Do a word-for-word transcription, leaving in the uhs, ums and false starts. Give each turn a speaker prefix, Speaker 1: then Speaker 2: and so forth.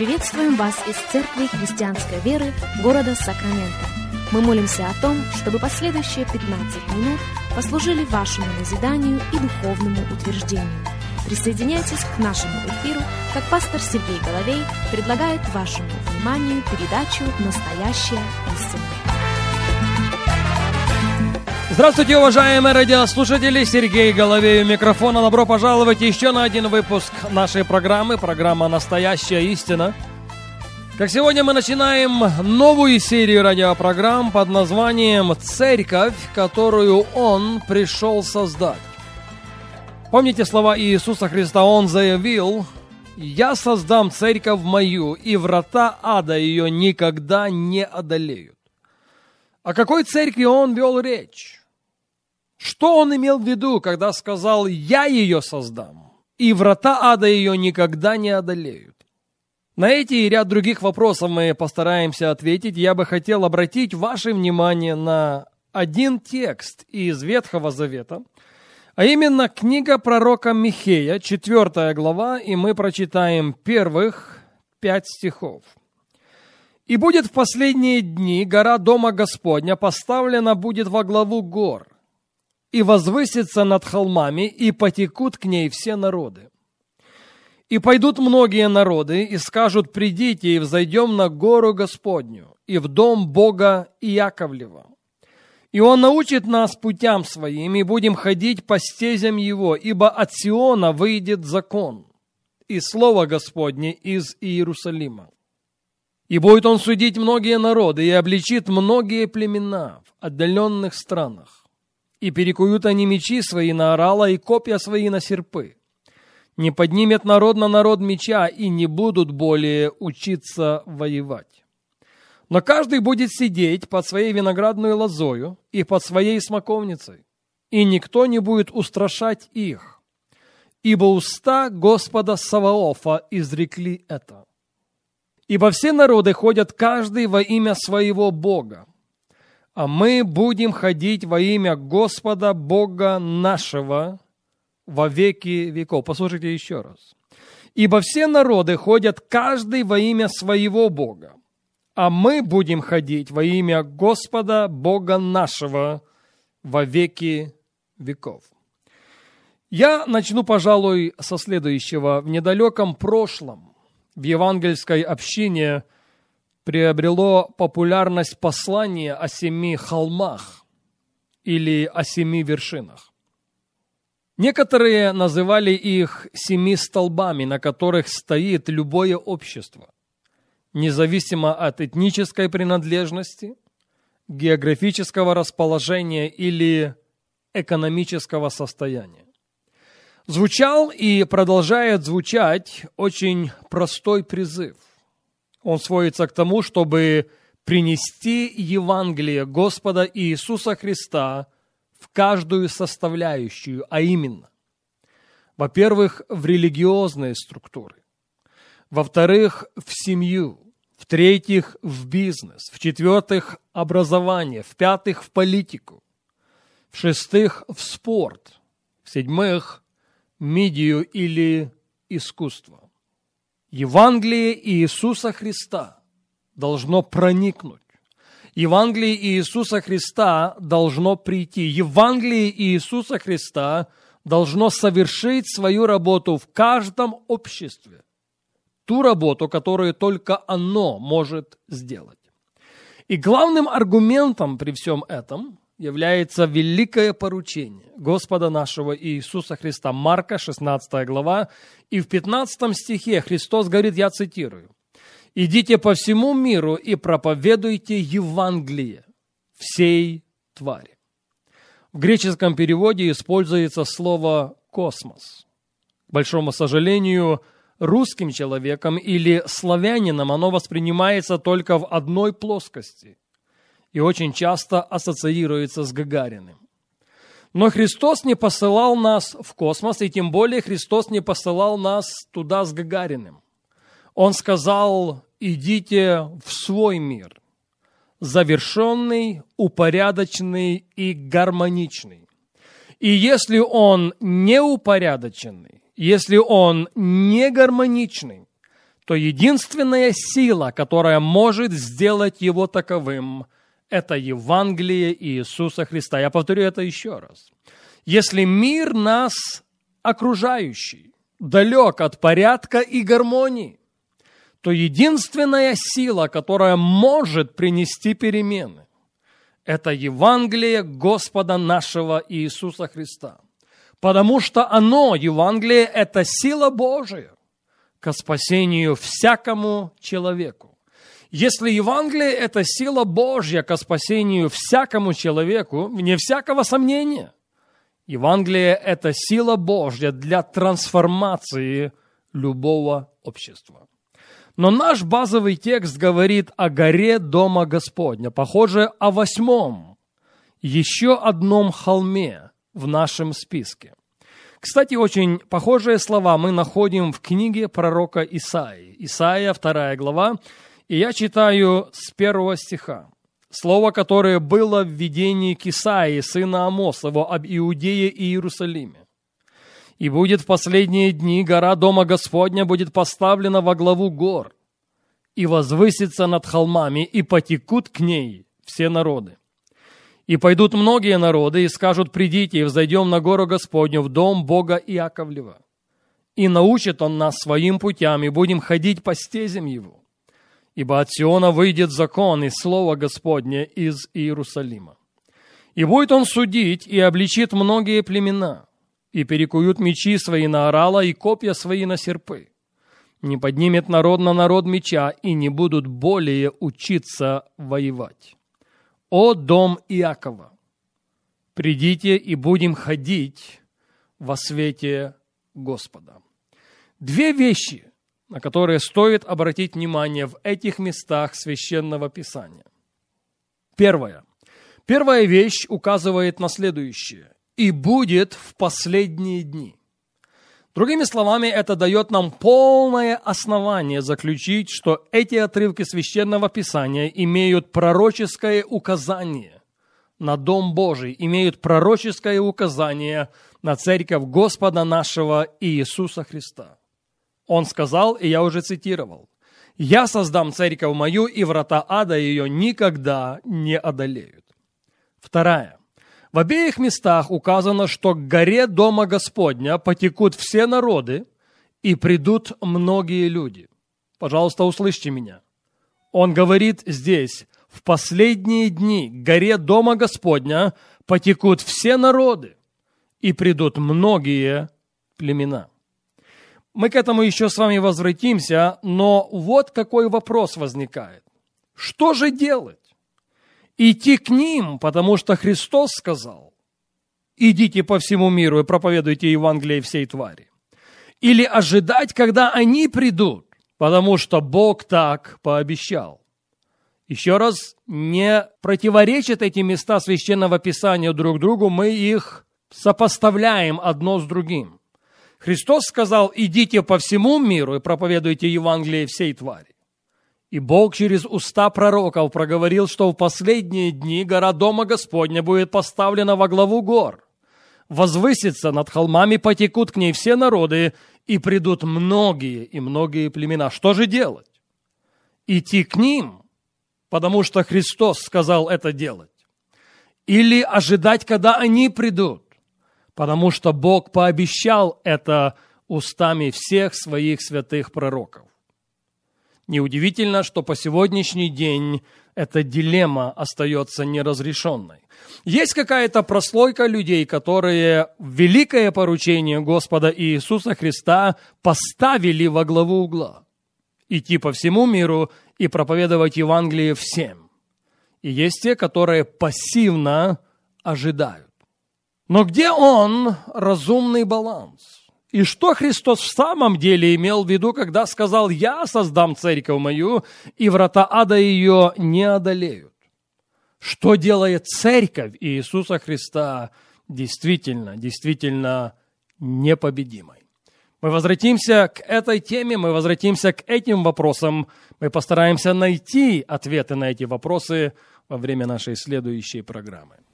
Speaker 1: Приветствуем вас из Церкви Христианской Веры города Сакраменто. Мы молимся о том, чтобы последующие пятнадцать минут послужили вашему назиданию и духовному утверждению. Присоединяйтесь к нашему эфиру, как пастор Сергей Головей предлагает вашему вниманию передачу «Настоящая истина».
Speaker 2: Здравствуйте, уважаемые радиослушатели! Сергей Головей у микрофона. Добро пожаловать еще на один выпуск нашей программы, программа «Настоящая истина». Как сегодня мы начинаем новую серию радиопрограмм под названием «Церковь, которую Он пришел создать». Помните слова Иисуса Христа? Он заявил: «Я создам церковь мою, и врата ада ее никогда не одолеют». О какой церкви Он вел речь? Что Он имел в виду, когда сказал: «Я ее создам, и врата ада ее никогда не одолеют»? На эти и ряд других вопросов мы постараемся ответить. Я бы хотел обратить ваше внимание на один текст из Ветхого Завета, а именно книга пророка Михея, четвёртая глава, и мы прочитаем первых пять стихов. «И будет в последние дни гора Дома Господня поставлена будет во главу гор, и возвысится над холмами, и потекут к ней все народы. И пойдут многие народы, и скажут: придите, и взойдем на гору Господню, и в дом Бога Иаковлева. И Он научит нас путям Своим, и будем ходить по стезям Его, ибо от Сиона выйдет закон, и слово Господне из Иерусалима. И будет Он судить многие народы, и обличит многие племена в отдаленных странах. И перекуют они мечи свои на орала и копья свои на серпы. Не поднимет народ на народ меча, и не будут более учиться воевать. Но каждый будет сидеть под своей виноградной лозою и под своей смоковницей, и никто не будет устрашать их, ибо уста Господа Саваофа изрекли это. Ибо все народы ходят каждый во имя своего Бога, а мы будем ходить во имя Господа Бога нашего во веки веков». Послушайте еще раз. «Ибо все народы ходят каждый во имя своего Бога, а мы будем ходить во имя Господа Бога нашего во веки веков». Я начну, пожалуй, со следующего. В недалеком прошлом в евангельской общине приобрело популярность послание о семи холмах или о семи вершинах. Некоторые называли их семи столбами, на которых стоит любое общество, независимо от этнической принадлежности, географического расположения или экономического состояния. Звучал и продолжает звучать очень простой призыв. Он сводится к тому, чтобы принести Евангелие Господа Иисуса Христа в каждую составляющую, а именно, во-первых, в религиозные структуры, во-вторых, в семью, в-третьих, в бизнес, в-четвертых, образование, в-пятых, в политику, в-шестых, в спорт, в-седьмых, медию или искусство. Евангелие Иисуса Христа должно проникнуть. Евангелие Иисуса Христа должно прийти. Евангелие Иисуса Христа должно совершить свою работу в каждом обществе. Ту работу, которую только оно может сделать. И главным аргументом при всем этом является великое поручение Господа нашего Иисуса Христа. Марка, шестнадцатая глава, и в пятнадцатом стихе Христос говорит, я цитирую: «Идите по всему миру и проповедуйте Евангелие всей твари». В греческом переводе используется слово «космос». К большому сожалению, русским человеком или славянином оно воспринимается только в одной плоскости и очень часто ассоциируется с Гагариным. Но Христос не посылал нас в космос, и тем более Христос не посылал нас туда с Гагариным. Он сказал: идите в свой мир, завершенный, упорядоченный и гармоничный. И если он неупорядоченный, если он не гармоничный, то единственная сила, которая может сделать его таковым, это Евангелие Иисуса Христа. Я повторю это еще раз. Если мир нас окружающий далек от порядка и гармонии, то единственная сила, которая может принести перемены, это Евангелие Господа нашего Иисуса Христа. Потому что оно, Евангелие, это сила Божия ко спасению всякому человеку. Если Евангелие – это сила Божья ко спасению всякому человеку, вне всякого сомнения, Евангелие – это сила Божья для трансформации любого общества. Но наш базовый текст говорит о горе Дома Господня, похоже, о восьмом, еще одном холме в нашем списке. Кстати, очень похожие слова мы находим в книге пророка Исаии. Исаия, вторая глава, и я читаю с первого стиха. Слово, которое было в видении к Исаии, сына Амосова, об Иудее и Иерусалиме. «И будет в последние дни гора Дома Господня будет поставлена во главу гор, и возвысится над холмами, и потекут к ней все народы. И пойдут многие народы, и скажут: придите, и взойдем на гору Господню, в дом Бога Иаковлева. И научит Он нас своим путям, и будем ходить по стезям Его. Ибо от Сиона выйдет закон и слово Господне из Иерусалима. И будет Он судить, и обличит многие племена, и перекуют мечи свои на орала, и копья свои на серпы. Не поднимет народ на народ меча, и не будут более учиться воевать. О дом Иакова, придите и будем ходить во свете Господа». Две вещи, на которые стоит обратить внимание в этих местах Священного Писания. Первое. Первая вещь указывает на следующее: «И будет в последние дни». Другими словами, это дает нам полное основание заключить, что эти отрывки Священного Писания имеют пророческое указание на Дом Божий, имеют пророческое указание на Церковь Господа нашего Иисуса Христа. Он сказал, и я уже цитировал: «Я создам церковь мою, и врата ада ее никогда не одолеют». Вторая. В обеих местах указано, что к горе Дома Господня потекут все народы, и придут многие люди. Пожалуйста, услышьте меня. Он говорит здесь: в последние дни к горе Дома Господня потекут все народы, и придут многие племена. Мы к этому еще с вами возвратимся, но вот какой вопрос возникает. Что же делать? Идти к ним, потому что Христос сказал: «Идите по всему миру и проповедуйте Евангелие всей твари». Или ожидать, когда они придут, потому что Бог так пообещал. Еще раз, не противоречат эти места Священного Писания друг другу, мы их сопоставляем одно с другим. Христос сказал: «Идите по всему миру и проповедуйте Евангелие всей твари». И Бог через уста пророков проговорил, что в последние дни гора Дома Господня будет поставлена во главу гор. Возвысится над холмами, потекут к ней все народы, и придут многие и многие племена. Что же делать? Идти к ним, потому что Христос сказал это делать? Или ожидать, когда они придут, потому что Бог пообещал это устами всех своих святых пророков? Неудивительно, что по сегодняшний день эта дилемма остается неразрешенной. Есть какая-то прослойка людей, которые великое поручение Господа Иисуса Христа поставили во главу угла. Идти по всему миру и проповедовать Евангелие всем. И есть те, которые пассивно ожидают. Но где он, разумный баланс? И что Христос в самом деле имел в виду, когда сказал: «Я создам церковь мою, и врата ада ее не одолеют»? Что делает церковь Иисуса Христа действительно, действительно непобедимой? Мы возвратимся к этой теме, мы возвратимся к этим вопросам, мы постараемся найти ответы на эти вопросы во время нашей следующей программы.